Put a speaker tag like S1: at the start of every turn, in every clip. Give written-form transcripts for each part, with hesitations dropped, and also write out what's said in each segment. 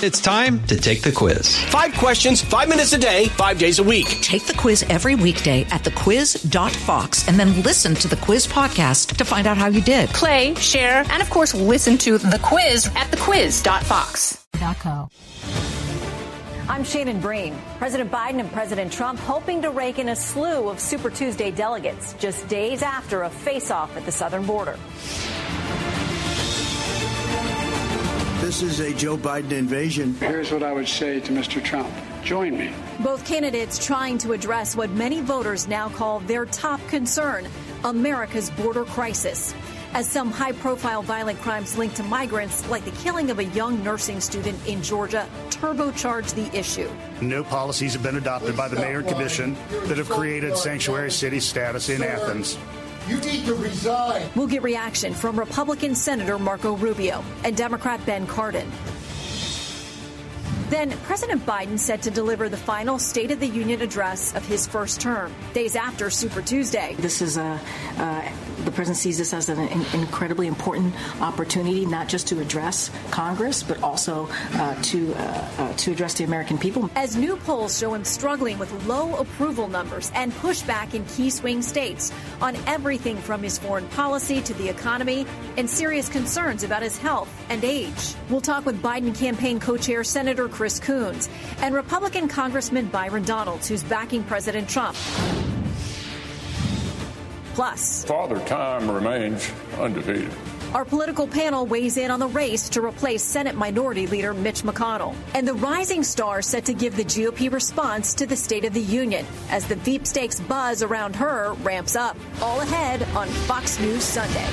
S1: It's time to take the quiz.
S2: 5 questions, 5 minutes a day, 5 days a week.
S3: Take the quiz every weekday at thequiz.fox and then listen to the quiz podcast to find out how you did.
S4: Play, share, and of course, listen to the quiz at thequiz.fox.co.
S5: I'm Shannon Breen. President Biden and President Trump hoping to rake in a slew of Super Tuesday delegates just days after a face-off at the southern border.
S6: This is a Joe Biden invasion.
S7: Here's what I would say to Mr. Trump. Join me.
S5: Both candidates trying to address what many voters now call their top concern, America's border crisis. As some high-profile violent crimes linked to migrants, like the killing of a young nursing student in Georgia, turbocharge the issue.
S8: No policies have been adopted by the mayor and commission that have created sanctuary city status in Athens.
S9: You need to resign.
S5: We'll get reaction from Republican Senator Marco Rubio and Democrat Ben Cardin. Then President Biden set to deliver the final State of the Union address of his first term, days after Super Tuesday.
S10: This is the president sees this as an incredibly important opportunity, not just to address Congress, but also to address the American people.
S5: As new polls show him struggling with low approval numbers and pushback in key swing states on everything from his foreign policy to the economy and serious concerns about his health and age. We'll talk with Biden campaign co-chair Senator Chris Coons and Republican Congressman Byron Donalds, who's backing President Trump. Plus,
S11: Father Time remains undefeated.
S5: Our political panel weighs in on the race to replace Senate Minority Leader Mitch McConnell and the rising star set to give the GOP response to the State of the Union as the Veep Stakes buzz around her ramps up. All ahead on Fox News Sunday.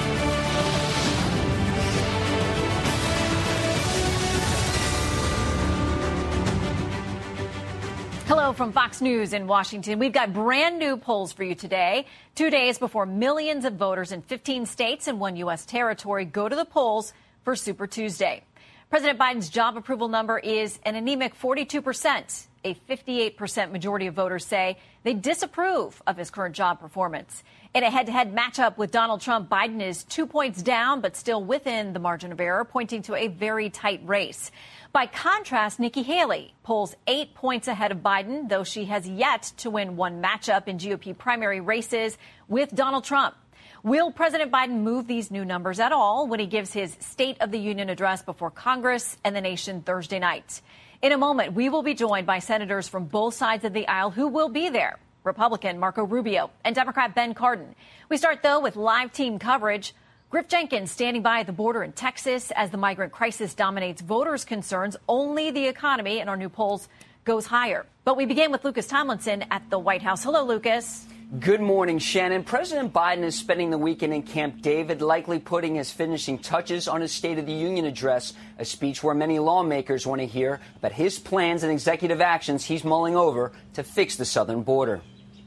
S5: Hello from Fox News in Washington. We've got brand new polls for you today, 2 days before millions of voters in 15 states and 1 U.S. territory go to the polls for Super Tuesday. President Biden's job approval number is an anemic 42%. A 58% majority of voters say they disapprove of his current job performance. In a head-to-head matchup with Donald Trump, Biden is 2 points down, but still within the margin of error, pointing to a very tight race. By contrast, Nikki Haley polls 8 points ahead of Biden, though she has yet to win one matchup in GOP primary races with Donald Trump. Will President Biden move these new numbers at all when he gives his State of the Union address before Congress and the nation Thursday night? In a moment, we will be joined by senators from both sides of the aisle who will be there. Republican Marco Rubio and Democrat Ben Cardin. We start, though, with live team coverage. Griff Jenkins standing by at the border in Texas as the migrant crisis dominates voters' concerns. Only the economy in our new polls goes higher. But we begin with Lucas Tomlinson at the White House. Hello, Lucas.
S12: Good morning, Shannon. President Biden is spending the weekend in Camp David, likely putting his finishing touches on his State of the Union address, a speech where many lawmakers want to hear about his plans and executive actions he's mulling over to fix the southern border.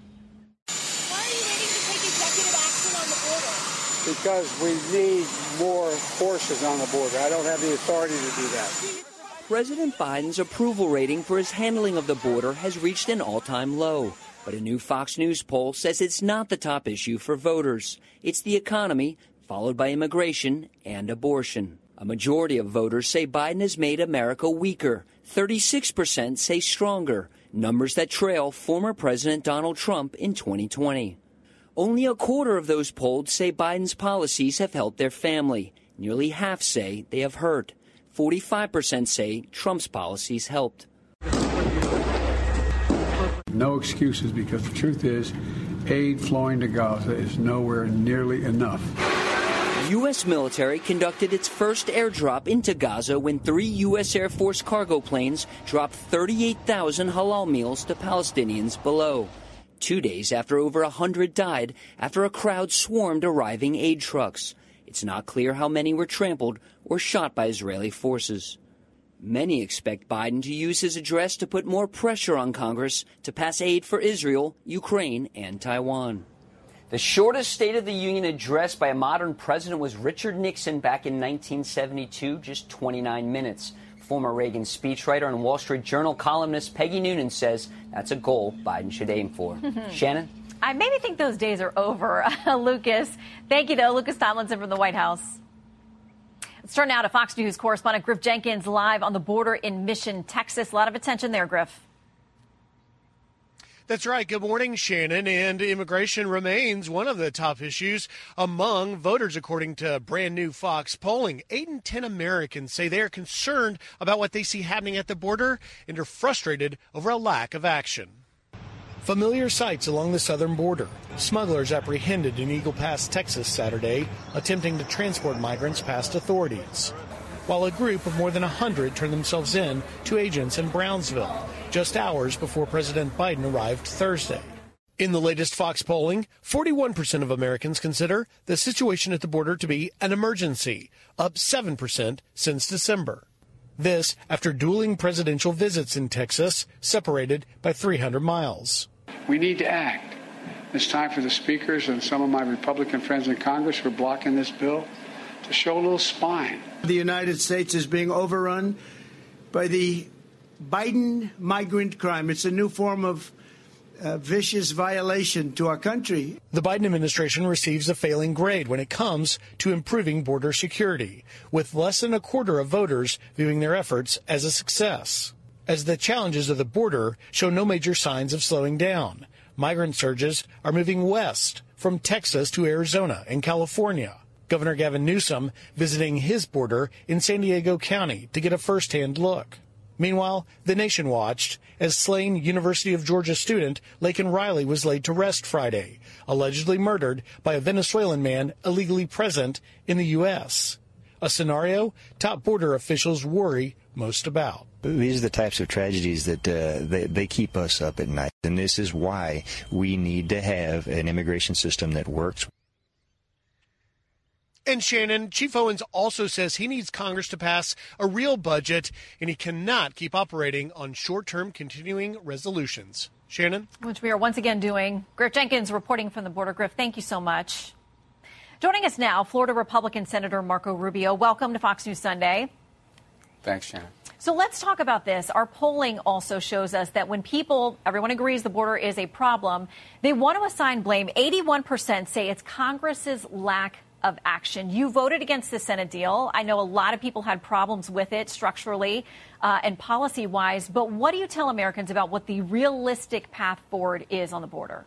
S7: Because we need more forces on the border. I don't have the authority to do that.
S12: President Biden's approval rating for his handling of the border has reached an all-time low. But a new Fox News poll says it's not the top issue for voters. It's the economy, followed by immigration and abortion. A majority of voters say Biden has made America weaker. 36% say stronger, numbers that trail former President Donald Trump in 2020. Only a quarter of those polled say Biden's policies have helped their family. Nearly half say they have hurt. 45% say Trump's policies helped.
S7: No excuses, because the truth is, aid flowing to Gaza is nowhere nearly enough.
S12: The U.S. military conducted its first airdrop into Gaza when 3 U.S. Air Force cargo planes dropped 38,000 halal meals to Palestinians below. 2 days after over 100 died after a crowd swarmed arriving aid trucks. It's not clear how many were trampled or shot by Israeli forces. Many expect Biden to use his address to put more pressure on Congress to pass aid for Israel, Ukraine, and Taiwan. The shortest State of the Union address by a modern president was Richard Nixon back in 1972, just 29 minutes. Former Reagan speechwriter and Wall Street Journal columnist Peggy Noonan says that's a goal Biden should aim for. Shannon?
S5: I maybe think those days are over. Lucas. Thank you, though. Lucas Tomlinson from the White House. Let's turn now to Fox News correspondent Griff Jenkins live on the border in Mission, Texas. A lot of attention there, Griff.
S13: That's right. Good morning, Shannon. And immigration remains one of the top issues among voters, according to brand new Fox polling. 8 in 10 Americans say they are concerned about what they see happening at the border and are frustrated over a lack of action. Familiar sights along the southern border. Smugglers apprehended in Eagle Pass, Texas, Saturday, attempting to transport migrants past authorities, while a group of more than 100 turned themselves in to agents in Brownsville, just hours before President Biden arrived Thursday. In the latest Fox polling, 41% of Americans consider the situation at the border to be an emergency, up 7% since December. This after dueling presidential visits in Texas, separated by 300 miles.
S7: We need to act. It's time for the speakers and some of my Republican friends in Congress who are blocking this bill to show a little spine.
S6: The United States is being overrun by the Biden migrant crime. It's a new form of vicious violation to our country.
S13: The Biden administration receives a failing grade when it comes to improving border security, with less than a quarter of voters viewing their efforts as a success. As the challenges of the border show no major signs of slowing down, migrant surges are moving west from Texas to Arizona and California. Governor Gavin Newsom visiting his border in San Diego County to get a first-hand look. Meanwhile, the nation watched as slain University of Georgia student Laken Riley was laid to rest Friday, allegedly murdered by a Venezuelan man illegally present in the U.S., a scenario top border officials worry most about.
S14: These are the types of tragedies that they keep us up at night, and this is why we need to have an immigration system that works.
S13: And Shannon, Chief Owens also says he needs Congress to pass a real budget, and he cannot keep operating on short-term continuing resolutions. Shannon?
S5: Which we are once again doing. Griff Jenkins reporting from the border. Griff, thank you so much. Joining us now, Florida Republican Senator Marco Rubio. Welcome to Fox News Sunday.
S15: Thanks, Shannon.
S5: So let's talk about this. Our polling also shows us that when everyone agrees the border is a problem, they want to assign blame. 81% say it's Congress's lack of action. You voted against the Senate deal. I know a lot of people had problems with it structurally and policy-wise, but what do you tell Americans about what the realistic path forward is on the border?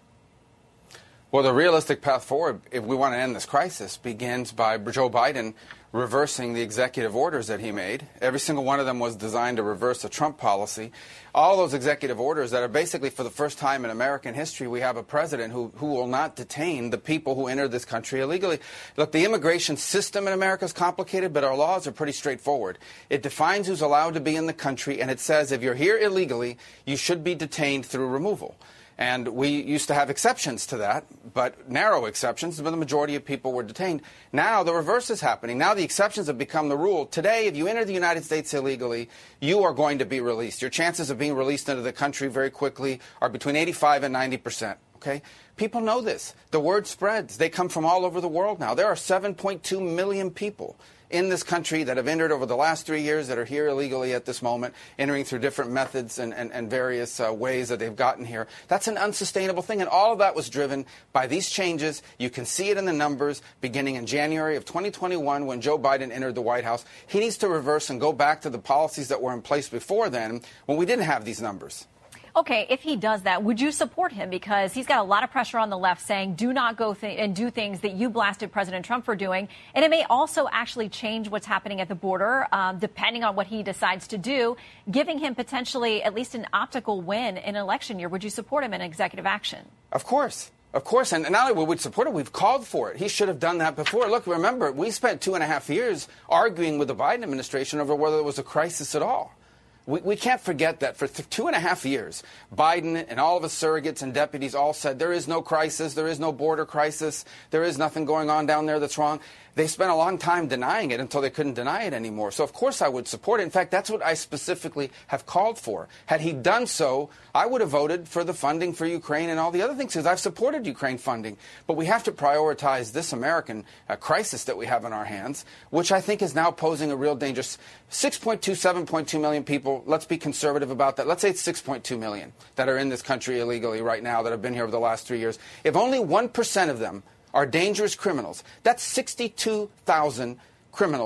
S15: Well, the realistic path forward, if we want to end this crisis, begins by Joe Biden reversing the executive orders that he made. Every single one of them was designed to reverse a Trump policy. All those executive orders that are basically, for the first time in American history, we have a president who will not detain the people who entered this country illegally. Look, the immigration system in America is complicated, but our laws are pretty straightforward. It defines who's allowed to be in the country, and it says if you're here illegally, you should be detained through removal. And we used to have exceptions to that, but narrow exceptions, but the majority of people were detained. Now the reverse is happening. Now the exceptions have become the rule. Today, if you enter the United States illegally, you are going to be released. Your chances of being released into the country very quickly are between 85 and 90%. Okay? People know this. The word spreads. They come from all over the world now. There are 7.2 million people in this country that have entered over the last 3 years that are here illegally at this moment, entering through different methods and various ways that they've gotten here. That's an unsustainable thing, and all of that was driven by these changes. You can see it in the numbers beginning in January of 2021 when Joe Biden entered the White House. He needs to reverse and go back to the policies that were in place before then when we didn't have these numbers.
S5: Okay, if he does that, would you support him? Because he's got a lot of pressure on the left saying do not go and do things that you blasted President Trump for doing. And it may also actually change what's happening at the border, depending on what he decides to do, giving him potentially at least an optical win in an election year. Would you support him in executive action?
S15: Of course. Of course, and not only would we support it, we've called for it. He should have done that before. Look, remember, we spent 2.5 years arguing with the Biden administration over whether there was a crisis at all. We can't forget that for 2.5 years, Biden and all of his surrogates and deputies all said there is no crisis, there is no border crisis, there is nothing going on down there that's wrong. They spent a long time denying it until they couldn't deny it anymore. So, of course, I would support it. In fact, that's what I specifically have called for. Had he done so, I would have voted for the funding for Ukraine and all the other things, because I've supported Ukraine funding. But we have to prioritize this American crisis that we have in our hands, which I think is now posing a real danger. 6.2, 7.2 million people, let's be conservative about that. Let's say it's 6.2 million that are in this country illegally right now that have been here over the last 3 years. If only 1% of them are dangerous criminals, that's 62,000 criminals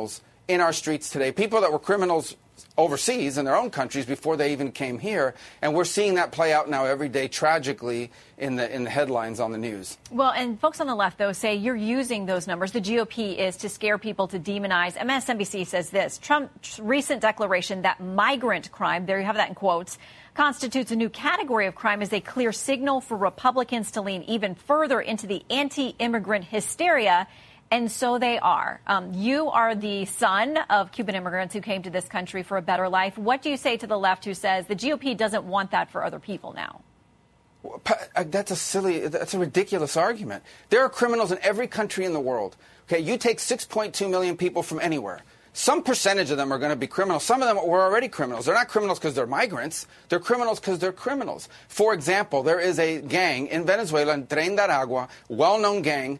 S15: in our streets today, people that were criminals overseas in their own countries before they even came here. And we're seeing that play out now every day, tragically, in the headlines on the news.
S5: Well, and folks on the left, though, say you're using those numbers. The GOP is to scare people, to demonize. MSNBC says this: Trump's recent declaration that migrant crime, there you have that in quotes, constitutes a new category of crime is a clear signal for Republicans to lean even further into the anti-immigrant hysteria. And so they are. You are the son of Cuban immigrants who came to this country for a better life. What do you say to the left who says the GOP doesn't want that for other people now?
S15: That's a ridiculous argument. There are criminals in every country in the world. Okay, you take 6.2 million people from anywhere. Some percentage of them are going to be criminals. Some of them were already criminals. They're not criminals because they're migrants. They're criminals because they're criminals. For example, there is a gang in Venezuela, in Tren de Aragua, well-known gang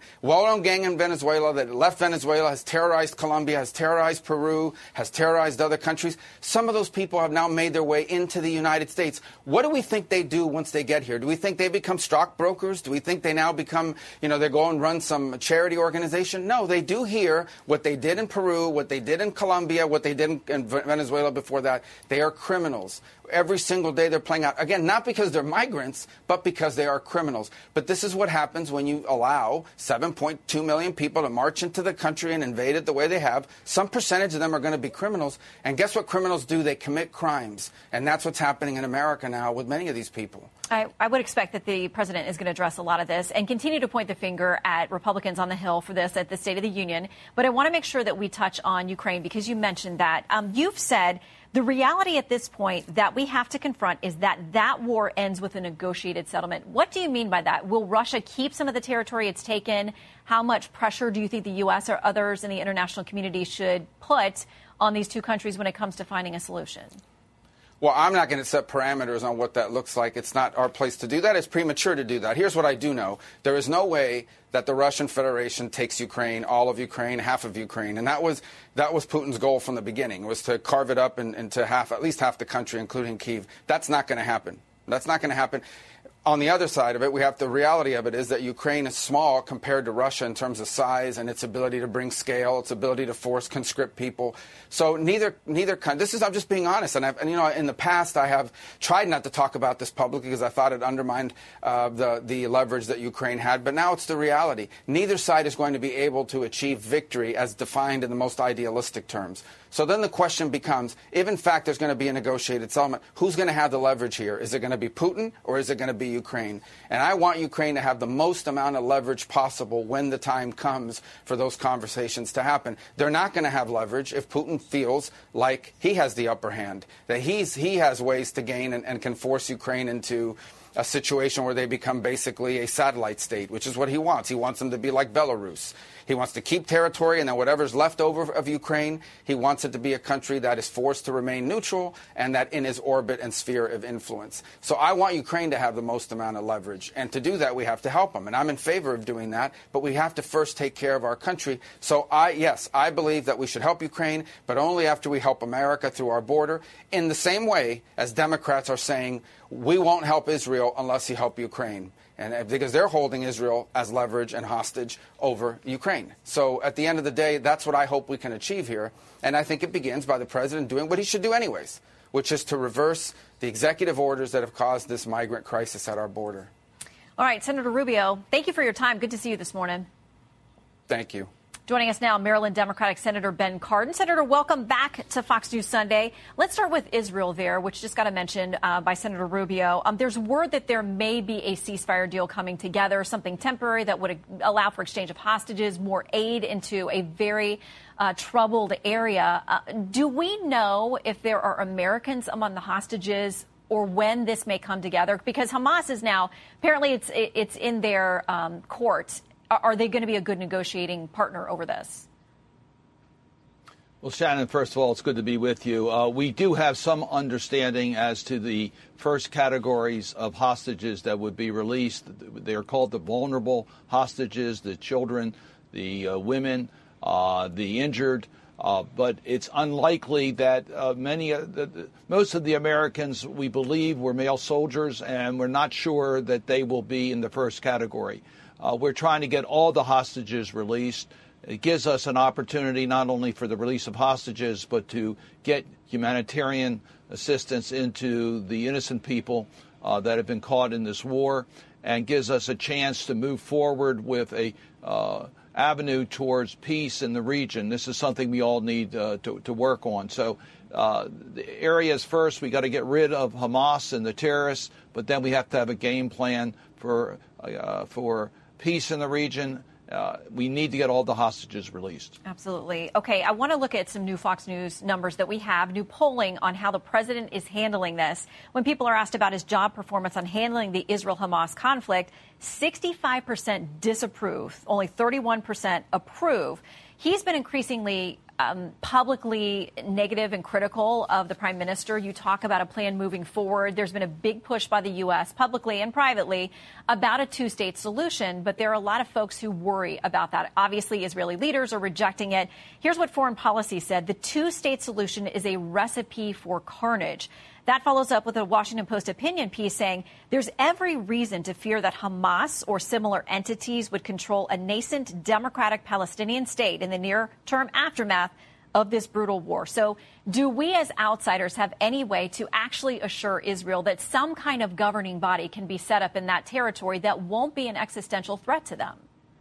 S15: in Venezuela that left Venezuela, has terrorized Colombia, has terrorized Peru, has terrorized other countries. Some of those people have now made their way into the United States. What do we think they do once they get here? Do we think they become stockbrokers? Do we think they now become, they go and run some charity organization? No, they do here what they did in Peru, what they did in Colombia, what they did in Venezuela before that. They are criminals. Every single day they're playing out. Again, not because they're migrants, but because they are criminals. But this is what happens when you allow 7.2 million people to march into the country and invade it the way they have. Some percentage of them are going to be criminals. And guess what criminals do? They commit crimes. And that's what's happening in America now with many of these people.
S5: I would expect that the president is going to address a lot of this and continue to point the finger at Republicans on the Hill for this at the State of the Union. But I want to make sure that we touch on Ukraine because you mentioned that. You've said the reality at this point that we have to confront is that war ends with a negotiated settlement. What do you mean by that? Will Russia keep some of the territory it's taken? How much pressure do you think the U.S. or others in the international community should put on these two countries when it comes to finding a solution?
S15: Well, I'm not going to set parameters on what that looks like. It's not our place to do that. It's premature to do that. Here's what I do know. There is no way that the Russian Federation takes Ukraine, all of Ukraine, half of Ukraine. And that was Putin's goal from the beginning, was to carve it up into at least half the country, including Kyiv. That's not going to happen. That's not going to happen. On the other side of it, the reality of it is that Ukraine is small compared to Russia in terms of size and its ability to bring scale, its ability to force conscript people. So neither country. I'm just being honest. And in the past, I have tried not to talk about this publicly because I thought it undermined the leverage that Ukraine had. But now it's the reality. Neither side is going to be able to achieve victory as defined in the most idealistic terms. So then the question becomes, if in fact there's going to be a negotiated settlement, who's going to have the leverage here? Is it going to be Putin or is it going to be Ukraine? And I want Ukraine to have the most amount of leverage possible when the time comes for those conversations to happen. They're not going to have leverage if Putin feels like he has the upper hand, that he has ways to gain and can force Ukraine into a situation where they become basically a satellite state, which is what he wants. He wants them to be like Belarus. He wants to keep territory, and then whatever's left over of Ukraine, he wants it to be a country that is forced to remain neutral and that in his orbit and sphere of influence. So I want Ukraine to have the most amount of leverage. And to do that, we have to help them. And I'm in favor of doing that, but we have to first take care of our country. So I believe that we should help Ukraine, but only after we help America through our border, in the same way as Democrats are saying we won't help Israel unless you help Ukraine. And because they're holding Israel as leverage and hostage over Ukraine. So at the end of the day, that's what I hope we can achieve here. And I think it begins by the president doing what he should do anyways, which is to reverse the executive orders that have caused this migrant crisis at our border.
S5: All right, Senator Rubio, thank you for your time. Good to see you this morning.
S15: Thank you.
S5: Joining us now, Maryland Democratic Senator Ben Cardin. Senator, welcome back to Fox News Sunday. Let's start with Israel there, which just got mentioned by Senator Rubio. There's word that there may be a ceasefire deal coming together, something temporary that would allow for exchange of hostages, more aid into a very troubled area. Do we know if there are Americans among the hostages or when this may come together? Because Hamas is now, apparently it's in their court. Are they going to be a good negotiating partner over this?
S16: Well, Shannon, first of all, it's good to be with you. We do have some understanding as to the first categories of hostages that would be released. They are called the vulnerable hostages, the children, the women, the injured. But it's unlikely that most of the Americans, we believe, were male soldiers, and we're not sure that they will be in the first category. We're trying to get all the hostages released. It gives us an opportunity not only for the release of hostages, but to get humanitarian assistance into the innocent people that have been caught in this war, and gives us a chance to move forward with a avenue towards peace in the region. This is something we all need to work on. So the areas first, we got to get rid of Hamas and the terrorists, but then we have to have a game plan for peace in the region. We need to get all the hostages released.
S5: Absolutely. Okay, I want to look at some new Fox News numbers that we have, new polling on how the president is handling this. When people are asked about his job performance on handling the Israel-Hamas conflict, 65% disapprove, only 31% approve. He's been increasingly publicly negative and critical of the prime minister. You talk about a plan moving forward. There's been a big push by the U.S. publicly and privately about a two-state solution, but there are a lot of folks who worry about that. Obviously, Israeli leaders are rejecting it. Here's what Foreign Policy said. The two-state solution is a recipe for carnage. That follows up with a Washington Post opinion piece saying there's every reason to fear that Hamas or similar entities would control a nascent democratic Palestinian state in the near-term aftermath of this brutal war. So do we as outsiders have any way to actually assure Israel that some kind of governing body can be set up in that territory that won't be an existential threat to them?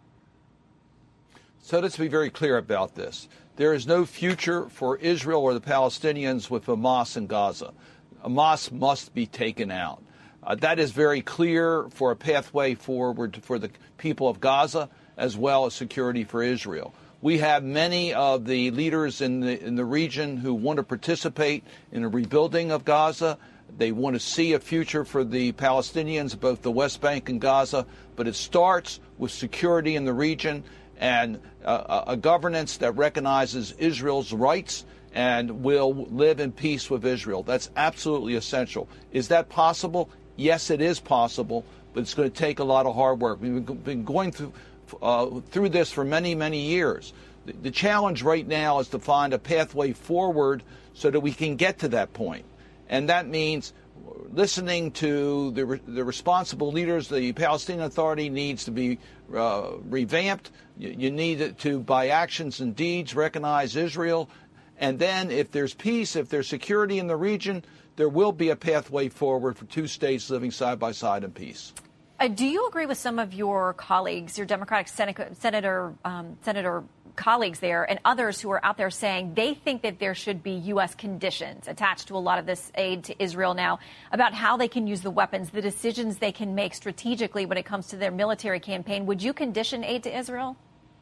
S16: So let's be very clear about this. There is no future for Israel or the Palestinians with Hamas in Gaza. Hamas must be taken out. That is very clear for a pathway forward for the people of Gaza, as well as security for Israel. We have many of the leaders in the region who want to participate in a rebuilding of Gaza. They want to see a future for the Palestinians, both the West Bank and Gaza. But it starts with security in the region and a governance that recognizes Israel's rights and will live in peace with Israel. That's absolutely essential. Is that possible? Yes, it is possible, but it's going to take a lot of hard work. We've been going through this for many, many years. The challenge right now is to find a pathway forward so that we can get to that point. And that means listening to the responsible leaders. The Palestinian Authority needs to be revamped. You need to, by actions and deeds, recognize Israel. And then if there's peace, if there's security in the region, there will be a pathway forward for two states living side by side in peace.
S5: Do you agree with some of your colleagues, your Democratic Senator colleagues there, and others who are out there saying they think that there should be U.S. conditions attached to a lot of this aid to Israel now about how they can use the weapons, the decisions they can make strategically when it comes to their military campaign? Would you condition aid to Israel?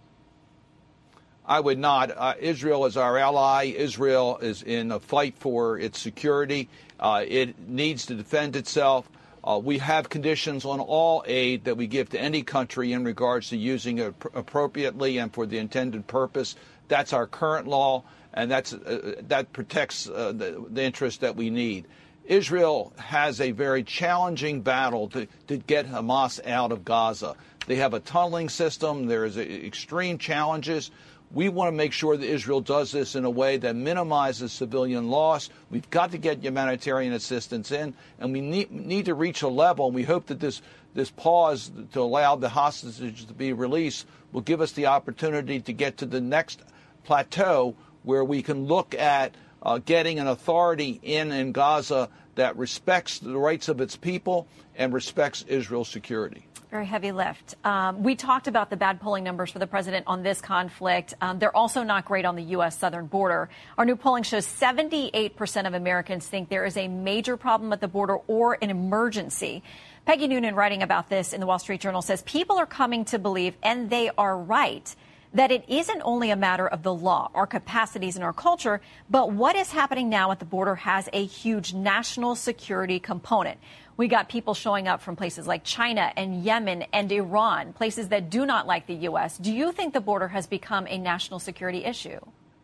S16: I would not. Israel is our ally. Israel is in a fight for its security. It needs to defend itself. We have conditions on all aid that we give to any country in regards to using it appropriately and for the intended purpose. That's our current law, and that protects the interest that we need. Israel has a very challenging battle to get Hamas out of Gaza. They have a tunneling system. There is extreme challenges. We want to make sure that Israel does this in a way that minimizes civilian loss. We've got to get humanitarian assistance in, and we need to reach a level, and we hope that this pause to allow the hostages to be released will give us the opportunity to get to the next plateau where we can look at getting an authority in Gaza that respects the rights of its people and respects Israel's security.
S5: Very heavy lift. We talked about the bad polling numbers for the president on this conflict. They're also not great on the U.S. southern border. Our new polling shows 78% of Americans think there is a major problem at the border or an emergency. Peggy Noonan, writing about this in the Wall Street Journal, says people are coming to believe, and they are right, that it isn't only a matter of the law, our capacities, and our culture, but what is happening now at the border has a huge national security component. We got people showing up from places like China and Yemen and Iran, places that do not like the U.S. Do you think the border has become a national security issue?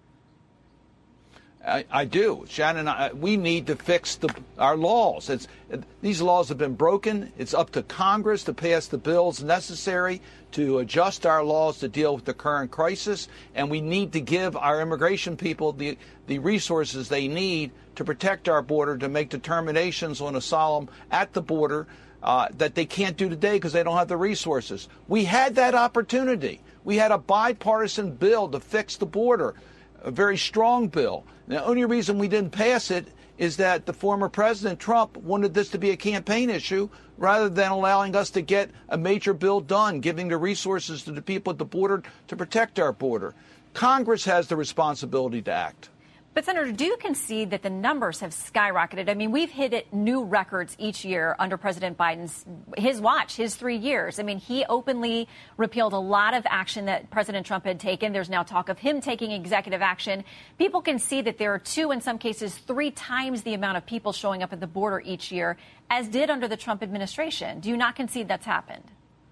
S16: I do. Shannon, we need to fix our laws. These laws have been broken. It's up to Congress to pass the bills necessary to adjust our laws to deal with the current crisis. And we need to give our immigration people the resources they need to protect our border, to make determinations on asylum at the border that they can't do today because they don't have the resources. We had that opportunity. We had a bipartisan bill to fix the border, a very strong bill. The only reason we didn't pass it is that the former President Trump wanted this to be a campaign issue rather than allowing us to get a major bill done, giving the resources to the people at the border to protect our border. Congress has the responsibility to act.
S5: But, Senator, do you concede that the numbers have skyrocketed? I mean, we've hit new records each year under President Biden's, his 3 years. I mean, he openly repealed a lot of action that President Trump had taken. There's now talk of him taking executive action. People can see that there are 2, in some cases, 3 times the amount of people showing up at the border each year, as did under the Trump administration. Do you not concede that's happened?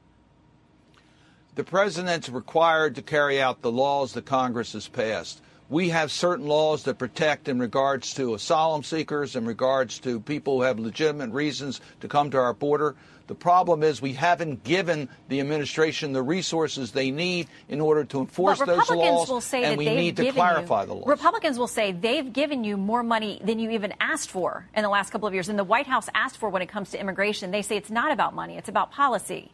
S16: The president's required to carry out the laws that Congress has passed. We have certain laws that protect in regards to asylum seekers, in regards to people who have legitimate reasons to come to our border. The problem is we haven't given the administration the resources they need in order to enforce those laws, and we need to clarify the laws.
S5: Republicans will say they've given you more money than you even asked for in the last couple of years, and the White House asked for when it comes to immigration. They say it's not about money, it's about policy.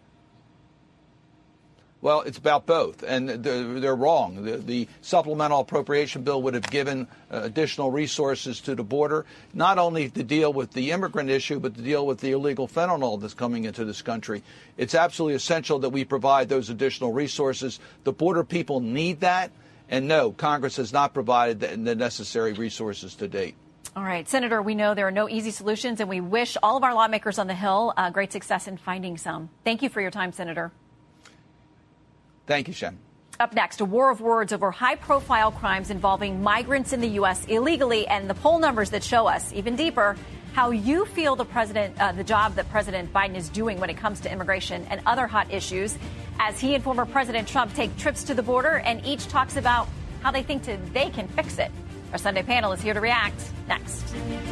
S16: Well, it's about both, and they're wrong. The supplemental appropriation bill would have given additional resources to the border, not only to deal with the immigrant issue, but to deal with the illegal fentanyl that's coming into this country. It's absolutely essential that we provide those additional resources. The border people need that, and no, Congress has not provided the necessary resources to date.
S5: All right, Senator, we know there are no easy solutions, and we wish all of our lawmakers on the Hill great success in finding some. Thank you for your time, Senator.
S16: Thank you, Shannon.
S5: Up next, a war of words over high-profile crimes involving migrants in the U.S. illegally, and the poll numbers that show us, even deeper, how you feel the job that President Biden is doing when it comes to immigration and other hot issues, as he and former President Trump take trips to the border, and each talks about how they think they can fix it. Our Sunday panel is here to react next.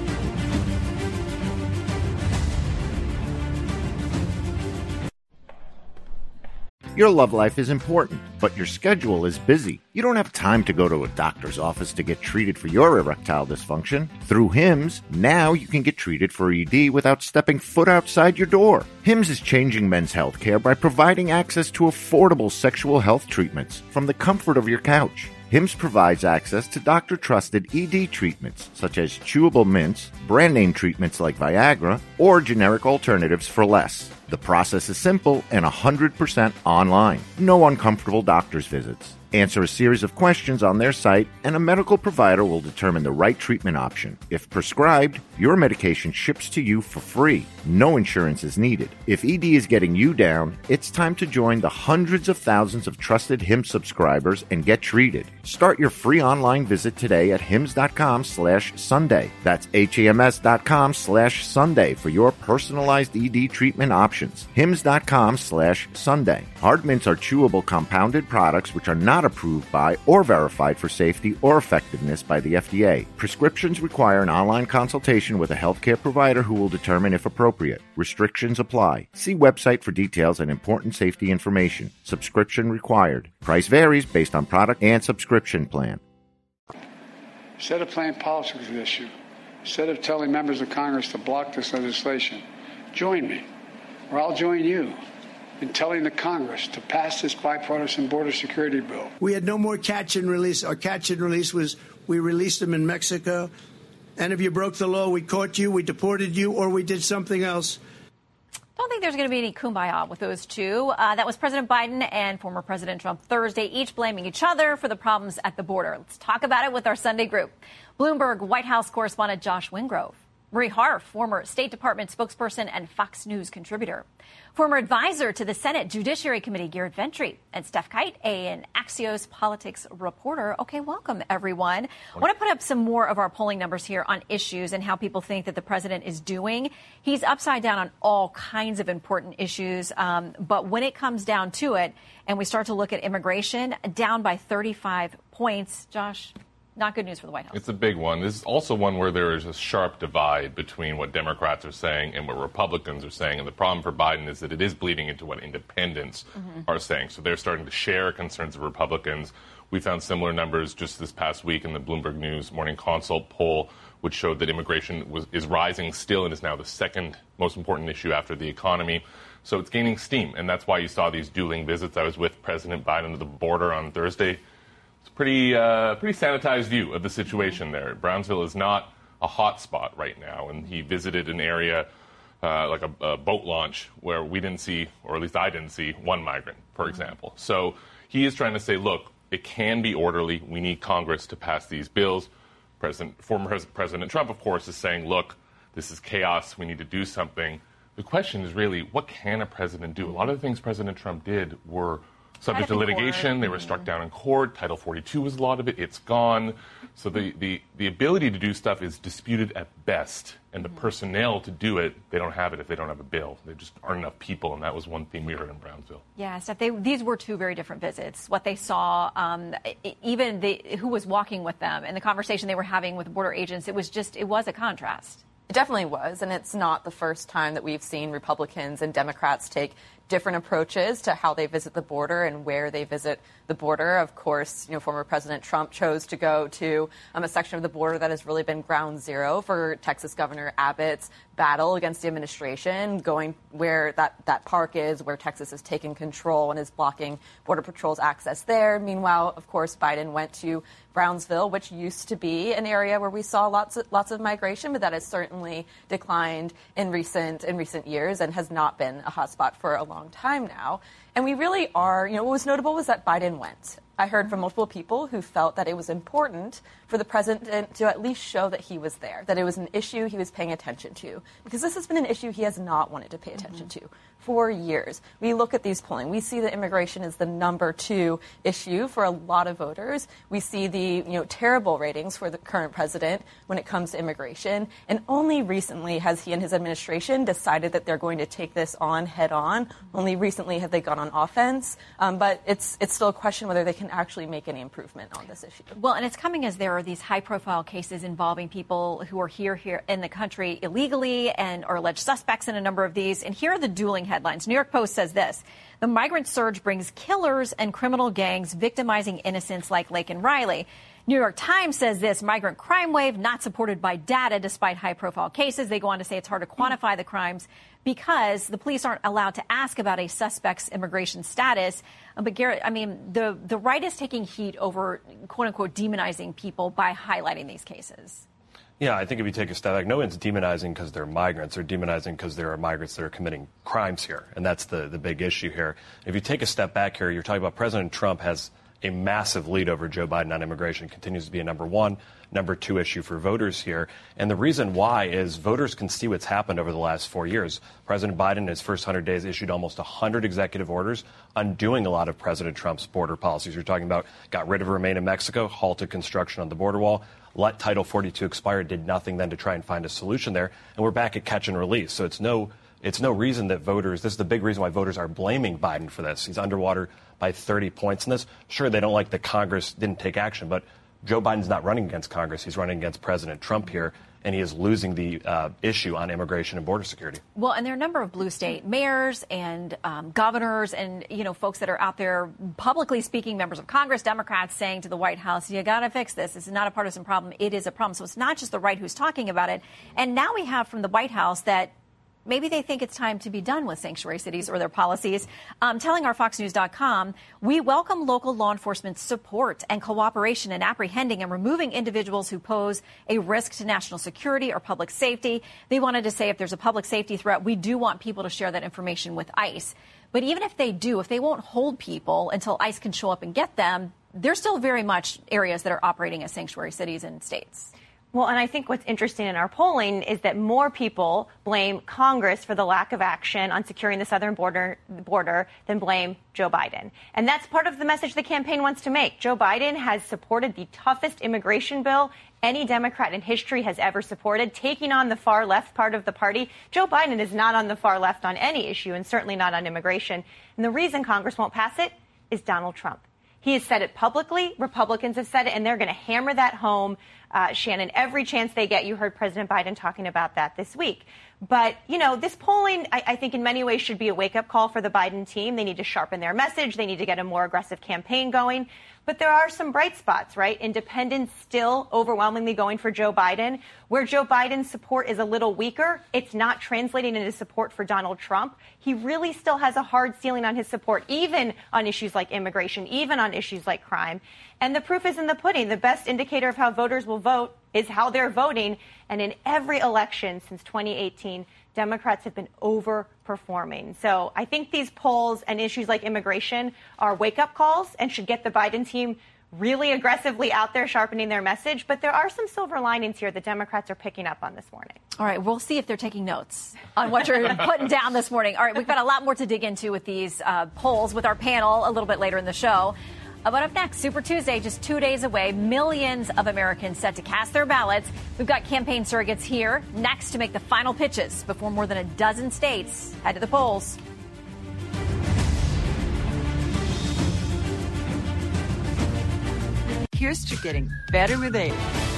S17: Your love life is important, but your schedule is busy. You don't have time to go to a doctor's office to get treated for your erectile dysfunction. Through HIMS, now you can get treated for ED without stepping foot outside your door. HIMS is changing men's health care by providing access to affordable sexual health treatments from the comfort of your couch. HIMS provides access to doctor-trusted ED treatments, such as chewable mints, brand-name treatments like Viagra, or generic alternatives for less. The process is simple and 100% online. No uncomfortable doctor's visits. Answer a series of questions on their site, and a medical provider will determine the right treatment option. If prescribed, your medication ships to you for free. No insurance is needed. If ED is getting you down, it's time to join the hundreds of thousands of trusted HIMS subscribers and get treated. Start your free online visit today at hims.com/Sunday. That's HIMS.com/Sunday for your personalized ED treatment options. hims.com/Sunday. Hard mints are chewable compounded products which are not approved by or verified for safety or effectiveness by the FDA. Prescriptions require an online consultation with a healthcare provider who will determine if appropriate. Restrictions apply. See website for details and important safety information. Subscription required. Price varies based on product and subscription plan.
S7: Instead of playing politics with this issue, instead of telling members of Congress to block this legislation, join me, or I'll join you in telling the Congress to pass this bipartisan border security bill.
S6: We had no more catch and release. Our catch and release was we released them in Mexico. And if you broke the law, we caught you, we deported you, or we did something else.
S5: Don't think there's going to be any kumbaya with those two. That was President Biden and former President Trump Thursday, each blaming each other for the problems at the border. Let's talk about it with our Sunday group. Bloomberg White House correspondent Josh Wingrove. Marie Harf, former State Department spokesperson and Fox News contributor. Former advisor to the Senate Judiciary Committee, Garrett Ventry. And Steph Kite, an Axios politics reporter. Okay, welcome, everyone. I want to put up some more of our polling numbers here on issues and how people think that the president is doing. He's upside down on all kinds of important issues. But when it comes down to it, and we start to look at immigration, down by 35 points. Josh? Not good news for the White House.
S18: It's a big one. This is also one where there is a sharp divide between what Democrats are saying and what Republicans are saying. And the problem for Biden is that it is bleeding into what independents are saying. So they're starting to share concerns of Republicans. We found similar numbers just this past week in the Bloomberg News Morning Consult poll, which showed that immigration is rising still and is now the second most important issue after the economy. So it's gaining steam, and that's why you saw these dueling visits. I was with President Biden at the border on Thursday. It's a pretty sanitized view of the situation there. Brownsville is not a hot spot right now, and he visited an area like a boat launch where we didn't see, or at least I didn't see, one migrant, for example. So he is trying to say, look, it can be orderly. We need Congress to pass these bills. Former President Trump, of course, is saying, look, this is chaos. We need to do something. The question is really, what can a president do? A lot of the things President Trump did were subject to litigation. They were struck down in court. Title 42 was a lot of it. It's gone. So the ability to do stuff is disputed at best. And the personnel to do it, they don't have it if they don't have a bill. There just aren't enough people. And that was one theme we heard in Brownsville.
S5: Yeah, Steph, these were two very different visits. What they saw, even who was walking with them and the conversation they were having with border agents, it was a contrast.
S19: It definitely was, and it's not the first time that we've seen Republicans and Democrats take different approaches to how they visit the border and where they visit the border. Of course, former President Trump chose to go to a section of the border that has really been ground zero for Texas Governor Abbott's battle against the administration, going where that park is, where Texas has taken control and is blocking Border Patrol's access there. Meanwhile, of course, Biden went to Brownsville, which used to be an area where we saw lots of migration, but that has certainly declined in recent years and has not been a hotspot for a long time now. And we really are, what was notable was that Biden went. I heard from multiple people who felt that it was important for the president to at least show that he was there, that it was an issue he was paying attention to, because this has been an issue he has not wanted to pay attention to for years. We look at these polling. We see that immigration is the number 2 issue for a lot of voters. We see the terrible ratings for the current president when it comes to immigration. And only recently has he and his administration decided that they're going to take this on head on. Only recently have they gone on offense. But it's still a question whether they can actually make any improvement on this issue.
S5: Well, and it's coming as there are these high-profile cases involving people who are here in the country illegally and are alleged suspects in a number of these. And here are the dueling headlines. New York Post says this: the migrant surge brings killers and criminal gangs victimizing innocents like Laken Riley. New York Times says this: migrant crime wave not supported by data despite high-profile cases. They go on to say it's hard to quantify the crimes because the police aren't allowed to ask about a suspect's immigration status. But Garrett, the right is taking heat over, quote-unquote, demonizing people by highlighting these cases.
S20: Yeah, I think if you take a step back, no one's demonizing because they're migrants. They're demonizing because there are migrants that are committing crimes here. And that's the big issue here. If you take a step back here, you're talking about President Trump has a massive lead over Joe Biden on immigration, continues to be a number 1, number 2 issue for voters here. And the reason why is voters can see what's happened over the last 4 years. President Biden, in his first 100 days, issued almost 100 executive orders undoing a lot of President Trump's border policies. You're talking about got rid of Remain in Mexico, halted construction on the border wall, let Title 42 expire, did nothing then to try and find a solution there. And we're back at catch and release. So it's no reason that voters, this is the big reason why voters are blaming Biden for this. He's underwater by 30 points in this. Sure, they don't like that Congress didn't take action, but Joe Biden's not running against Congress. He's running against President Trump here, and he is losing the issue on immigration and border security.
S5: Well, and there are a number of blue state mayors and governors and, folks that are out there publicly speaking, members of Congress, Democrats, saying to the White House, you got to fix this. This is not a partisan problem. It is a problem. So it's not just the right who's talking about it. And now we have from the White House that maybe they think it's time to be done with sanctuary cities or their policies. Telling our FoxNews.com, we welcome local law enforcement support and cooperation in apprehending and removing individuals who pose a risk to national security or public safety. They wanted to say if there's a public safety threat, we do want people to share that information with ICE. But even if they do, if they won't hold people until ICE can show up and get them, there's still very much areas that are operating as sanctuary cities and states.
S21: Well, and I think what's interesting in our polling is that more people blame Congress for the lack of action on securing the southern border than blame Joe Biden. And that's part of the message the campaign wants to make. Joe Biden has supported the toughest immigration bill any Democrat in history has ever supported, taking on the far left part of the party. Joe Biden is not on the far left on any issue, and certainly not on immigration. And the reason Congress won't pass it is Donald Trump. He has said it publicly. Republicans have said it, and they're going to hammer that home Shannon. Every chance they get, you heard President Biden talking about that this week. But, this polling, I think in many ways should be a wake-up call for the Biden team. They need to sharpen their message. They need to get a more aggressive campaign going. But there are some bright spots, right? Independents still overwhelmingly going for Joe Biden. Where Joe Biden's support is a little weaker, it's not translating into support for Donald Trump. He really still has a hard ceiling on his support, even on issues like immigration, even on issues like crime. And the proof is in the pudding. The best indicator of how voters will vote is how they're voting. And in every election since 2018, Democrats have been overperforming. So I think these polls and issues like immigration are wake-up calls and should get the Biden team really aggressively out there sharpening their message. But there are some silver linings here that Democrats are picking up on this morning.
S5: All right, we'll see if they're taking notes on what you're putting down this morning. All right, we've got a lot more to dig into with these polls with our panel a little bit later in the show. But up next, Super Tuesday, just 2 days away, millions of Americans set to cast their ballots. We've got campaign surrogates here next to make the final pitches before more than a dozen states head to the polls.
S1: Here's to getting better with age.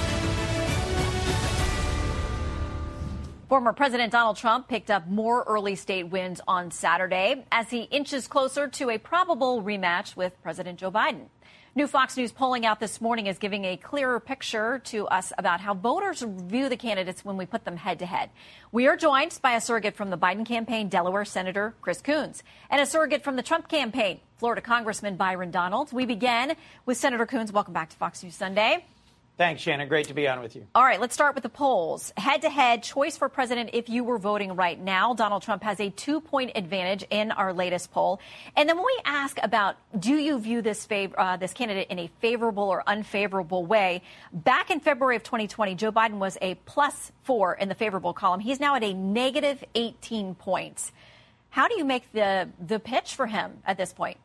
S5: Former President Donald Trump picked up more early state wins on Saturday as he inches closer to a probable rematch with President Joe Biden. New Fox News polling out this morning is giving a clearer picture to us about how voters view the candidates when we put them head to head. We are joined by a surrogate from the Biden campaign, Delaware Senator Chris Coons, and a surrogate from the Trump campaign, Florida Congressman Byron Donalds. We begin with Senator Coons. Welcome back to Fox News Sunday.
S22: Thanks, Shannon. Great to be on with you.
S5: All right, let's start with the polls. Head-to-head choice for president if you were voting right now. Donald Trump has a 2-point advantage in our latest poll. And then when we ask about do you view this candidate in a favorable or unfavorable way, back in February of 2020, Joe Biden was a +4 in the favorable column. He's now at a negative 18 points. How do you make the pitch for him at this point?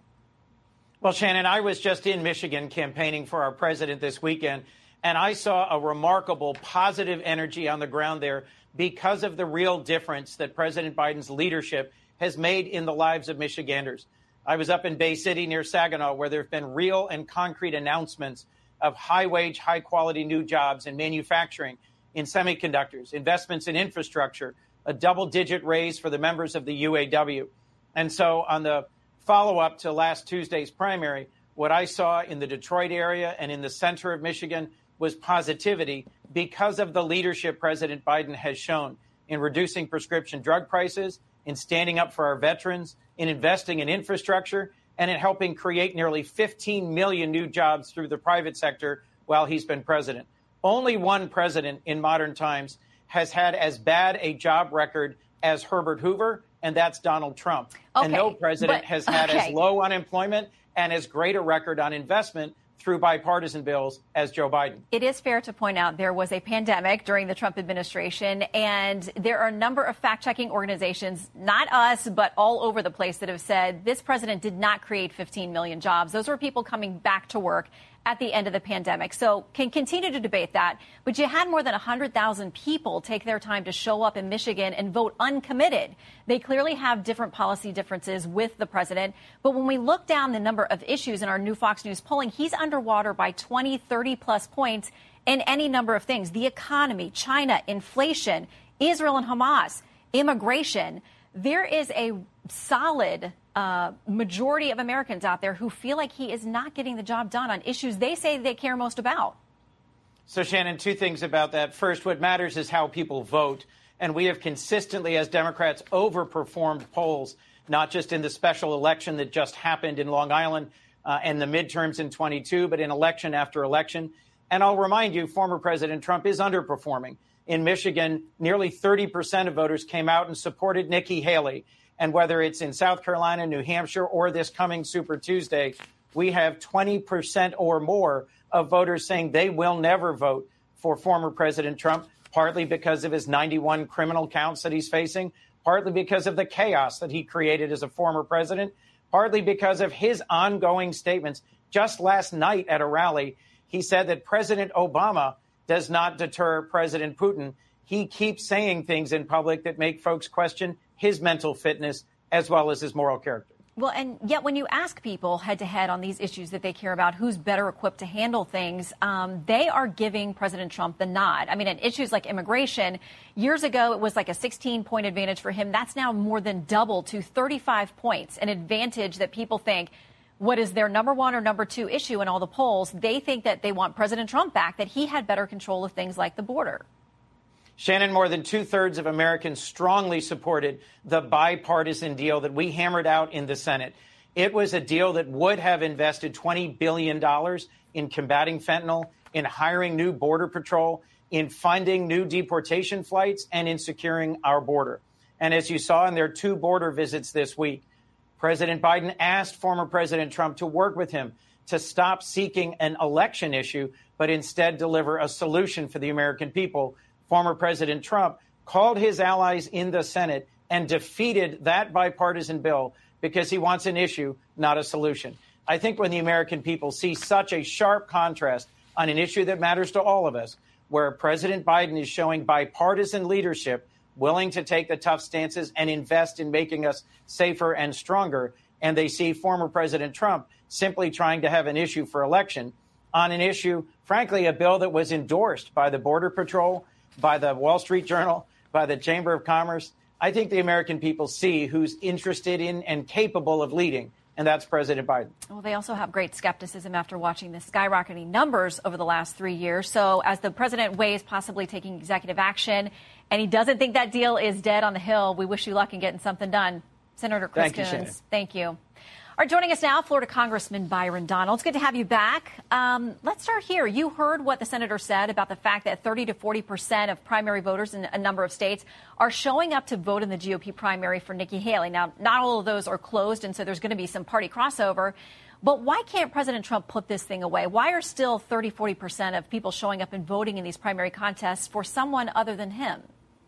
S22: Well, Shannon, I was just in Michigan campaigning for our president this weekend. And I saw a remarkable positive energy on the ground there because of the real difference that President Biden's leadership has made in the lives of Michiganders. I was up in Bay City near Saginaw, where there have been real and concrete announcements of high-wage, high-quality new jobs in manufacturing, in semiconductors, investments in infrastructure, a double-digit raise for the members of the UAW. And so on the follow-up to last Tuesday's primary, what I saw in the Detroit area and in the center of Michigan was positivity because of the leadership President Biden has shown in reducing prescription drug prices, in standing up for our veterans, in investing in infrastructure, and in helping create nearly 15 million new jobs through the private sector while he's been president. Only one president in modern times has had as bad a job record as Herbert Hoover, and that's Donald Trump. Okay, and no president has had as low unemployment and as great a record on investment through bipartisan bills as Joe Biden.
S5: It is fair to point out there was a pandemic during the Trump administration, and there are a number of fact-checking organizations, not us, but all over the place, that have said this president did not create 15 million jobs. Those were people coming back to work at the end of the pandemic. So can continue to debate that. But you had more than 100,000 people take their time to show up in Michigan and vote uncommitted. They clearly have different policy differences with the president. But when we look down the number of issues in our new Fox News polling, he's underwater by 20, 30 plus points in any number of things. The economy, China, inflation, Israel and Hamas, immigration. There is a solid majority of Americans out there who feel like he is not getting the job done on issues they say they care most about.
S22: So, Shannon, two things about that. First, what matters is how people vote. And we have consistently, as Democrats, overperformed polls, not just in the special election that just happened in Long Island and the midterms in 22, but in election after election. And I'll remind you, former President Trump is underperforming. In Michigan, nearly 30% of voters came out and supported Nikki Haley. And whether it's in South Carolina, New Hampshire, or this coming Super Tuesday, we have 20% or more of voters saying they will never vote for former President Trump, partly because of his 91 criminal counts that he's facing, partly because of the chaos that he created as a former president, partly because of his ongoing statements. Just last night at a rally, he said that President Obama does not deter President Putin. He keeps saying things in public that make folks question his mental fitness as well as his moral character.
S5: Well, and yet when you ask people head-to-head on these issues that they care about, who's better equipped to handle things, they are giving President Trump the nod. I mean, on issues like immigration, years ago it was like a 16-point advantage for him. That's now more than doubled to 35 points, an advantage that people think, what is their number one or number two issue in all the polls? They think that they want President Trump back, that he had better control of things like the border.
S22: Shannon, more than 2/3 of Americans strongly supported the bipartisan deal that we hammered out in the Senate. It was a deal that would have invested $20 billion in combating fentanyl, in hiring new Border Patrol, in funding new deportation flights, and in securing our border. And as you saw in their 2 border visits this week, President Biden asked former President Trump to work with him to stop seeking an election issue, but instead deliver a solution for the American people. Former President Trump called his allies in the Senate and defeated that bipartisan bill because he wants an issue, not a solution. I think when the American people see such a sharp contrast on an issue that matters to all of us, where President Biden is showing bipartisan leadership, willing to take the tough stances and invest in making us safer and stronger, and they see former President Trump simply trying to have an issue for election on an issue, frankly, a bill that was endorsed by the Border Patrol, by the Wall Street Journal, by the Chamber of Commerce. I think the American people see who's interested in and capable of leading, and that's President Biden.
S5: Well, they also have great skepticism after watching the skyrocketing numbers over the last 3 years. So as the president weighs possibly taking executive action, and he doesn't think that deal is dead on the Hill, we wish you luck in getting something done. Senator Chris Coons, thank you. All right, joining us now, Florida Congressman Byron Donalds. It's good to have you back. Let's start here. You heard what the senator said about the fact that 30 to 40% of primary voters in a number of states are showing up to vote in the GOP primary for Nikki Haley. Now, not all of those are closed, and so there's going to be some party crossover. But why can't President Trump put this thing away? Why are still 30, 40% of people showing up and voting in these primary contests for someone other than him?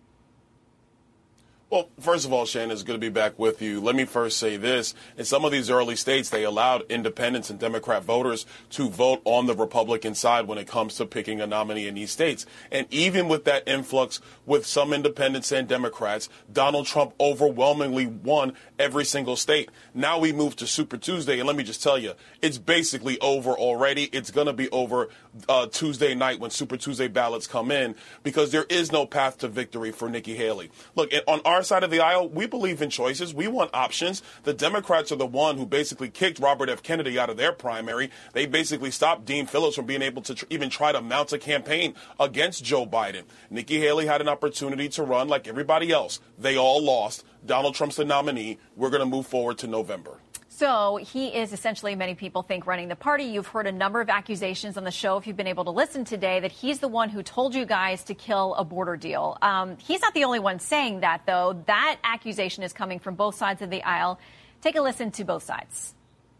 S2: Well, first of all, Shannon, it's good to be back with you. Let me first say this. In some of these early states, they allowed independents and Democrat voters to vote on the Republican side when it comes to picking a nominee in these states. And even with that influx with some independents and Democrats, Donald Trump overwhelmingly won every single state. Now we move to Super Tuesday, and let me just tell you, it's basically over already. It's going to be over Tuesday night when Super Tuesday ballots come in, because there is no path to victory for Nikki Haley. Look, on our side of the aisle, we believe in choices. We want options. The Democrats are the one who basically kicked Robert F. Kennedy out of their primary. They basically stopped Dean Phillips from being able to even try to mount a campaign against Joe Biden. Nikki Haley had an opportunity to run like everybody else. They all lost. Donald Trump's the nominee. We're going to move forward to November.
S5: So he is essentially, many people think, running the party. You've heard a number of accusations on the show, if you've been able to listen today, that he's the one who told you guys to kill a border deal. He's not the only one saying that, though. That accusation is coming from both sides of the aisle. Take a listen to both sides.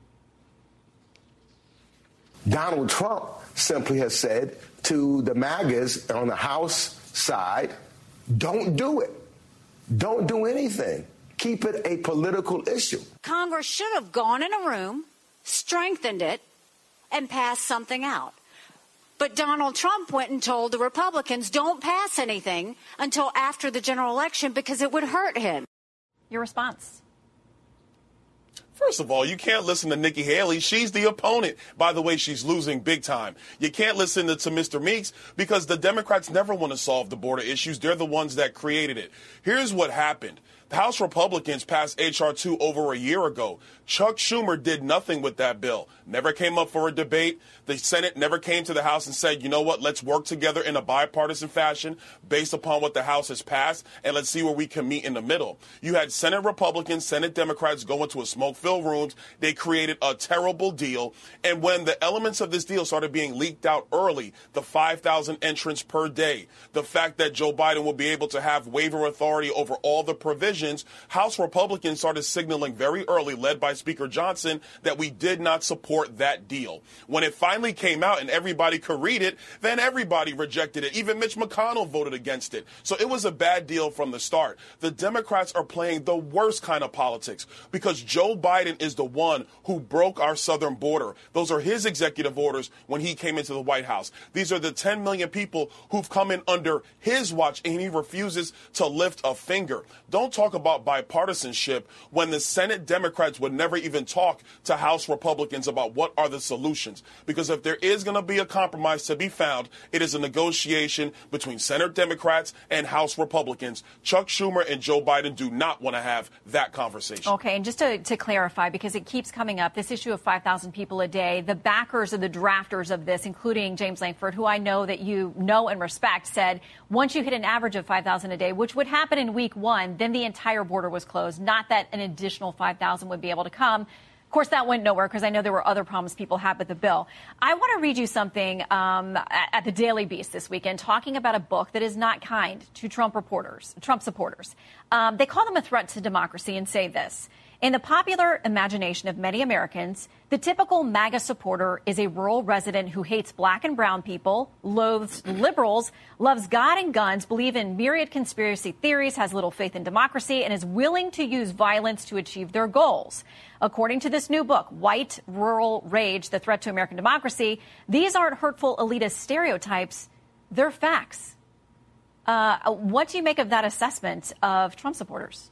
S9: Donald Trump simply has said to the MAGAs on the House side, don't do it. Don't do anything. Keep it a political issue.
S3: Congress should have gone in a room, strengthened it, and passed something out. But Donald Trump went and told the Republicans, don't pass anything until after the general election because it would hurt him.
S5: Your response?
S2: First of all, you can't listen to Nikki Haley. She's the opponent. By the way, she's losing big time. You can't listen to Mr. Meeks because the Democrats never want to solve the border issues. They're the ones that created it. Here's what happened. The House Republicans passed H.R. 2 over a year ago. Chuck Schumer did nothing with that bill. Never came up for a debate. The Senate never came to the House and said, you know what, let's work together in a bipartisan fashion based upon what the House has passed, and let's see where we can meet in the middle. You had Senate Republicans, Senate Democrats go into a smoke-filled rooms. They created a terrible deal. And when the elements of this deal started being leaked out early, the 5,000 entrants per day, the fact that Joe Biden will be able to have waiver authority over all the provisions, House Republicans started signaling very early, led by Speaker Johnson, that we did not support that deal. When it finally came out and everybody could read it, then everybody rejected it. Even Mitch McConnell voted against it. So it was a bad deal from the start. The Democrats are playing the worst kind of politics because Joe Biden Biden is the one who broke our southern border. Those are his executive orders when he came into the White House. These are the 10 million people who've come in under his watch, and he refuses to lift a finger. Don't talk about bipartisanship when the Senate Democrats would never even talk to House Republicans about what are the solutions. Because if there is going to be a compromise to be found, it is a negotiation between Senate Democrats and House Republicans. Chuck Schumer and Joe Biden do not want to have that conversation.
S5: Okay, and just to clarify, because it keeps coming up, this issue of 5,000 people a day, the backers or the drafters of this, including James Lankford, who I know that you know and respect, said once you hit an average of 5,000 a day, which would happen in week one, then the entire border was closed, not that an additional 5,000 would be able to come. Of course, that went nowhere because I know there were other problems people had with the bill. I want to read you something at the Daily Beast this weekend talking about a book that is not kind to Trump supporters. They call them a threat to democracy and say this. In the popular imagination of many Americans, the typical MAGA supporter is a rural resident who hates black and brown people, loathes liberals, loves God and guns, believes in myriad conspiracy theories, has little faith in democracy, and is willing to use violence to achieve their goals. According to this new book, White Rural Rage, The Threat to American Democracy, these aren't hurtful elitist stereotypes, they're facts. What do you make of that assessment of Trump supporters?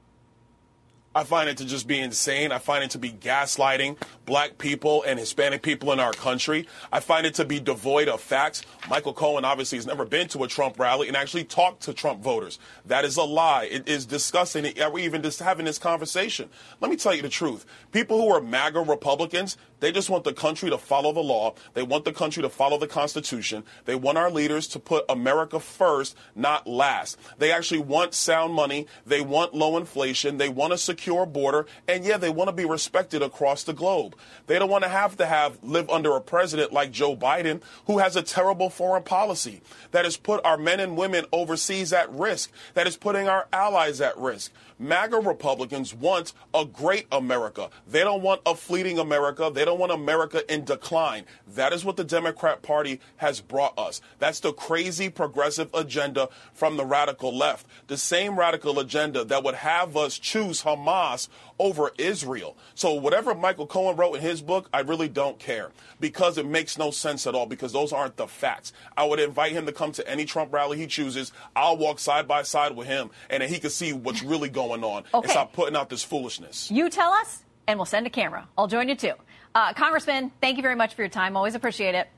S2: I find it to just be insane. I find it to be gaslighting black people and Hispanic people in our country. I find it to be devoid of facts. Michael Cohen obviously has never been to a Trump rally and actually talked to Trump voters. That is a lie. It is disgusting. Are we even just having this conversation? Let me tell you the truth. People who are MAGA Republicans, they just want the country to follow the law. They want the country to follow the Constitution. They want our leaders to put America first, not last. They actually want sound money. They want low inflation. They want a secure border. And yeah, they want to be respected across the globe. They don't want to live under a president like Joe Biden, who has a terrible foreign policy that has put our men and women overseas at risk, that is putting our allies at risk. MAGA Republicans want a great America. They don't want a fleeting America. They don't want America in decline. That is what the Democrat Party has brought us. That's the crazy progressive agenda from the radical left. The same radical agenda that would have us choose Hamas over Israel. So whatever Michael Cohen wrote in his book, I really don't care because it makes no sense at all because those aren't the facts. I would invite him to come to any Trump rally he chooses. I'll walk side by side with him and then he can see what's really going on and stop putting out this foolishness.
S5: You tell us and we'll send a camera. I'll join you too. Congressman, thank you very much for your time. Always appreciate it.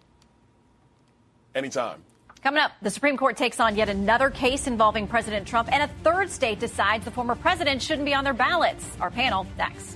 S2: Anytime.
S5: Coming up, the Supreme Court takes on yet another case involving President Trump, and a third state decides the former president shouldn't be on their ballots. Our panel next.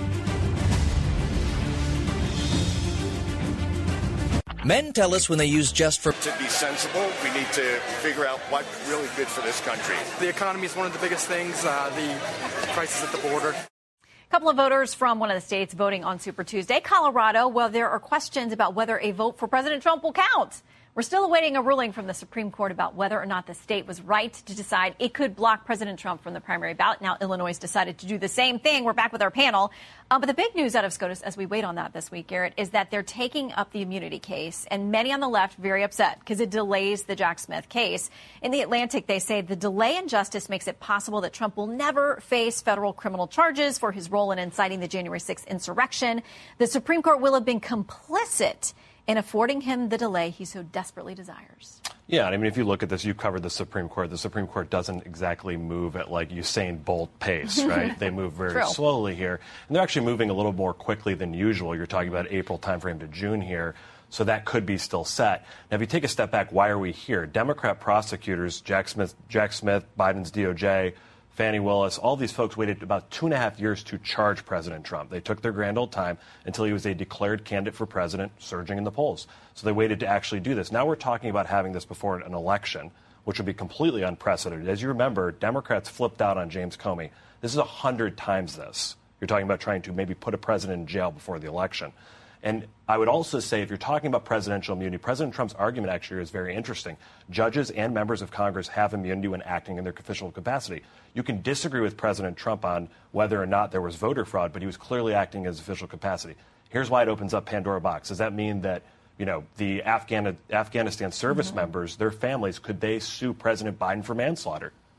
S4: Men tell us when they use just for...
S8: To be sensible, we need to figure out what's really good for this country.
S23: The economy is one of the biggest things, the crisis at the border.
S5: A couple of voters from one of the states voting on Super Tuesday, Colorado, well, there are questions about whether a vote for President Trump will count. We're still awaiting a ruling from the Supreme Court about whether or not the state was right to decide it could block President Trump from the primary ballot. Now, Illinois decided to do the same thing. We're back with our panel. But the big news out of SCOTUS as we wait on that this week, Garrett, is that they're taking up the immunity case. And many on the left very upset because it delays the Jack Smith case. In The Atlantic, they say the delay in justice makes it possible that Trump will never face federal criminal charges for his role in inciting the January 6th insurrection. The Supreme Court will have been complicit in affording him the delay he so desperately desires.
S20: Yeah, I mean, if you look at this, you covered the Supreme Court. The Supreme Court doesn't exactly move at like Usain Bolt pace, right? They move very slowly here. And they're actually moving a little more quickly than usual. You're talking about April timeframe to June here. So that could be still set. Now, if you take a step back, why are we here? Democrat prosecutors, Jack Smith, Biden's DOJ, Fani Willis, all these folks waited about 2.5 years to charge President Trump. They took their grand old time until he was a declared candidate for president, surging in the polls. So they waited to actually do this. Now we're talking about having this before an election, which would be completely unprecedented. As you remember, Democrats flipped out on James Comey. This is 100 times this. You're talking about trying to maybe put a president in jail before the election. And I would also say, if you're talking about presidential immunity, President Trump's argument actually is very interesting. Judges and members of Congress have immunity when acting in their official capacity. You can disagree with President Trump on whether or not there was voter fraud, but he was clearly acting in his official capacity. Here's why it opens up Pandora box. Does that mean that, you know, the Afghanistan service members, their families, could they sue President Biden for manslaughter?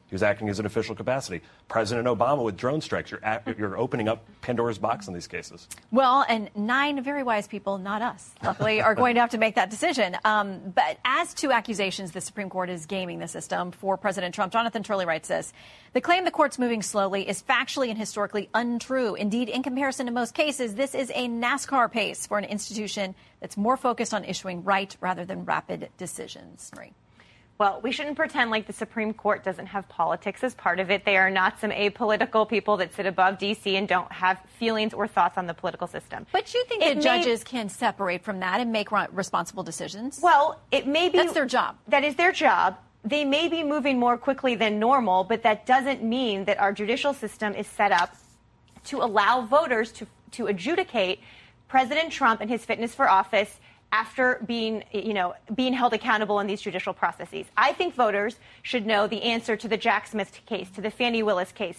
S20: He was acting as an official capacity. President Obama with drone strikes. You're opening up Pandora's box in these cases.
S5: Well, and 9 very wise people, not us, luckily, are going to have to make that decision. But as to accusations the Supreme Court is gaming the system for President Trump, Jonathan Turley writes this. The claim the court's moving slowly is factually and historically untrue. Indeed, in comparison to most cases, this is a NASCAR pace for an institution that's more focused on issuing right rather than rapid decisions. Marie.
S21: Well, we shouldn't pretend like the Supreme Court doesn't have politics as part of it. They are not some apolitical people that sit above D.C. and don't have feelings or thoughts on the political system.
S5: But you think that judges can separate from that and make responsible decisions?
S21: Well, it may be.
S5: That's their job.
S21: That is their job. They may be moving more quickly than normal, but that doesn't mean that our judicial system is set up to allow voters to adjudicate President Trump and his fitness for office after being held accountable in these judicial processes. I think voters should know the answer to the Jack Smith case, to the Fani Willis case,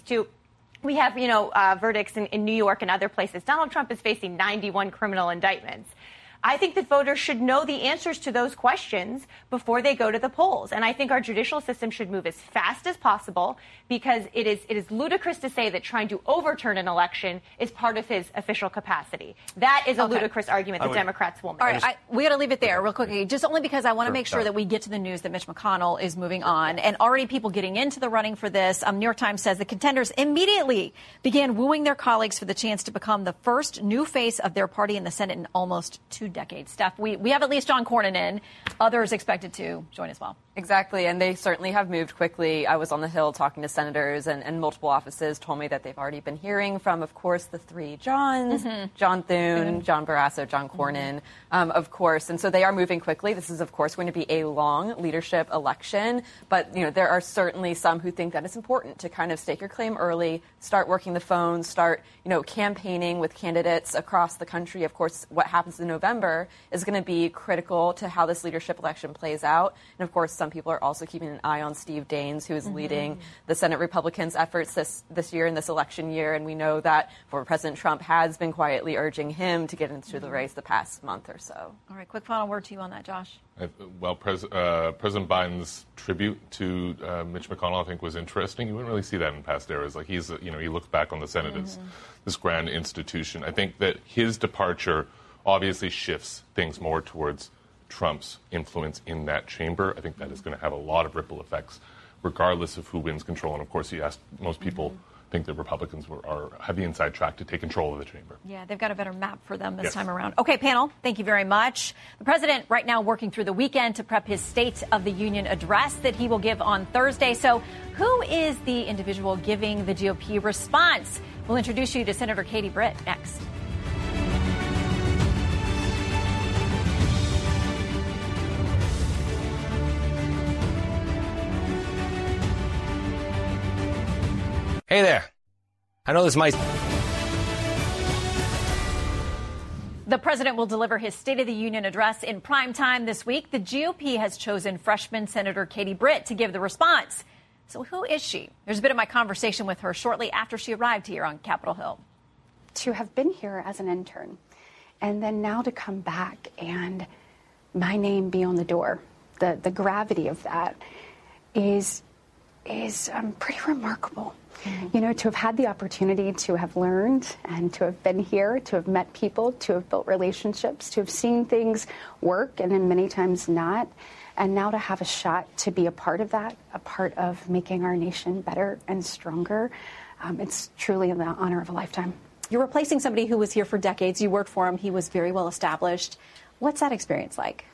S21: we have, verdicts in New York and other places. Donald Trump is facing 91 criminal indictments. I think that voters should know the answers to those questions before they go to the polls. And I think our judicial system should move as fast as possible because it is ludicrous to say that trying to overturn an election is part of his official capacity. That is a ludicrous argument that Democrats will make.
S5: All right, we got to leave it there real quickly, just only because I want to make sure that we get to the news that Mitch McConnell is moving on. And already people getting into the running for this. New York Times says the contenders immediately began wooing their colleagues for the chance to become the first new face of their party in the Senate in almost 2 decades. Steph, we have at least John Cornyn in. Others expected to join as well.
S10: Exactly, and they certainly have moved quickly. I was on the Hill talking to senators, and multiple offices told me that they've already been hearing from, of course, the 3 Johns, John Thune, John Barrasso, John Cornyn, of course. And so they are moving quickly. This is, of course, going to be a long leadership election. But, there are certainly some who think that it's important to kind of stake your claim early, start working the phones, start, campaigning with candidates across the country. Of course, what happens in November is going to be critical to how this leadership election plays out. And, of course, some people are also keeping an eye on Steve Daines, who is leading the Senate Republicans' efforts this year in this election year. And we know that former President Trump has been quietly urging him to get into the race the past month or so.
S5: All right, quick final word to you on that, Josh.
S18: Well, President Biden's tribute to Mitch McConnell, I think, was interesting. You wouldn't really see that in past eras. Like he looks back on the Senate as this grand institution. I think that his departure obviously shifts things more towards Trump's influence in that chamber. I think that is going to have a lot of ripple effects, regardless of who wins control. And of course, you asked, most people think that Republicans have the inside track to take control of the chamber.
S5: Yeah, they've got a better map for them this time around. Okay, panel, thank you very much. The president right now working through the weekend to prep his State of the Union address that he will give on Thursday. So who is the individual giving the GOP response? We'll introduce you to Senator Katie Britt next.
S11: Hey there. I know this might...
S5: The president will deliver his State of the Union address in prime time this week. The GOP has chosen freshman Senator Katie Britt to give the response. So who is she? There's a bit of my conversation with her shortly after she arrived here on Capitol Hill.
S12: To have been here as an intern and then now to come back and my name be on the door, the gravity of that is pretty remarkable. To have had the opportunity to have learned and to have been here, to have met people, to have built relationships, to have seen things work and then many times not, and now to have a shot to be a part of that, a part of making our nation better and stronger, it's truly the honor of a lifetime.
S24: You're replacing somebody who was here for decades. You worked for him. He was very well established. What's that experience like?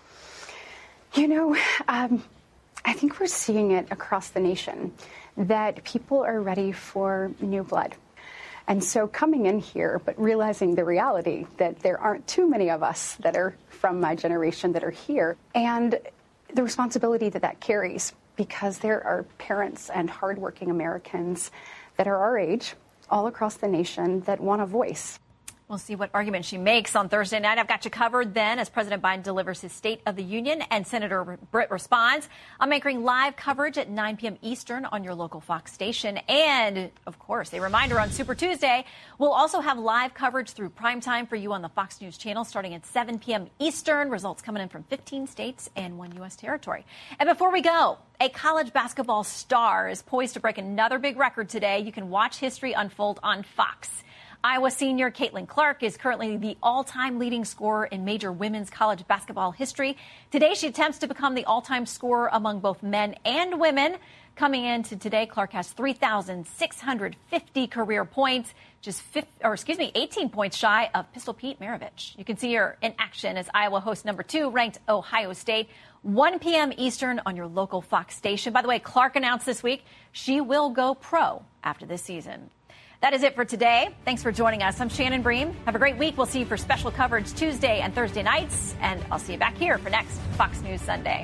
S12: I think we're seeing it across the nation, that people are ready for new blood. And so coming in here, but realizing the reality that there aren't too many of us that are from my generation that are here, and the responsibility that carries, because there are parents and hardworking Americans that are our age all across the nation that want a voice.
S5: We'll see what argument she makes on Thursday night. I've got you covered then as President Biden delivers his State of the Union and Senator Britt responds. I'm anchoring live coverage at 9 p.m. Eastern on your local Fox station. And, of course, a reminder on Super Tuesday, we'll also have live coverage through primetime for you on the Fox News channel starting at 7 p.m. Eastern. Results coming in from 15 states and 1 U.S. territory. And before we go, a college basketball star is poised to break another big record today. You can watch history unfold on Fox. Iowa senior Caitlin Clark is currently the all-time leading scorer in major women's college basketball history. Today, she attempts to become the all-time scorer among both men and women. Coming into today, Clark has 3,650 career points, just 18 points shy of Pistol Pete Maravich. You can see her in action as Iowa hosts number 2 ranked Ohio State, 1 p.m. Eastern on your local Fox station. By the way, Clark announced this week she will go pro after this season. That is it for today. Thanks for joining us. I'm Shannon Bream. Have a great week. We'll see you for special coverage Tuesday and Thursday nights. And I'll see you back here for next Fox News Sunday.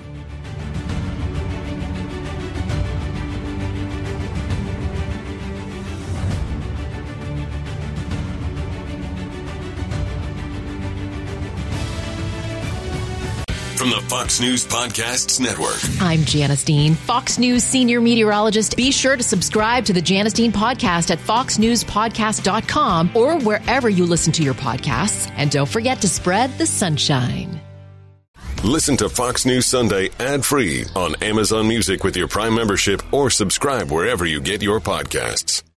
S13: From the Fox News Podcasts Network.
S14: I'm Janice Dean, Fox News senior meteorologist. Be sure to subscribe to the Janice Dean podcast at foxnewspodcast.com or wherever you listen to your podcasts. And don't forget to spread the sunshine.
S13: Listen to Fox News Sunday ad-free on Amazon Music with your Prime membership or subscribe wherever you get your podcasts.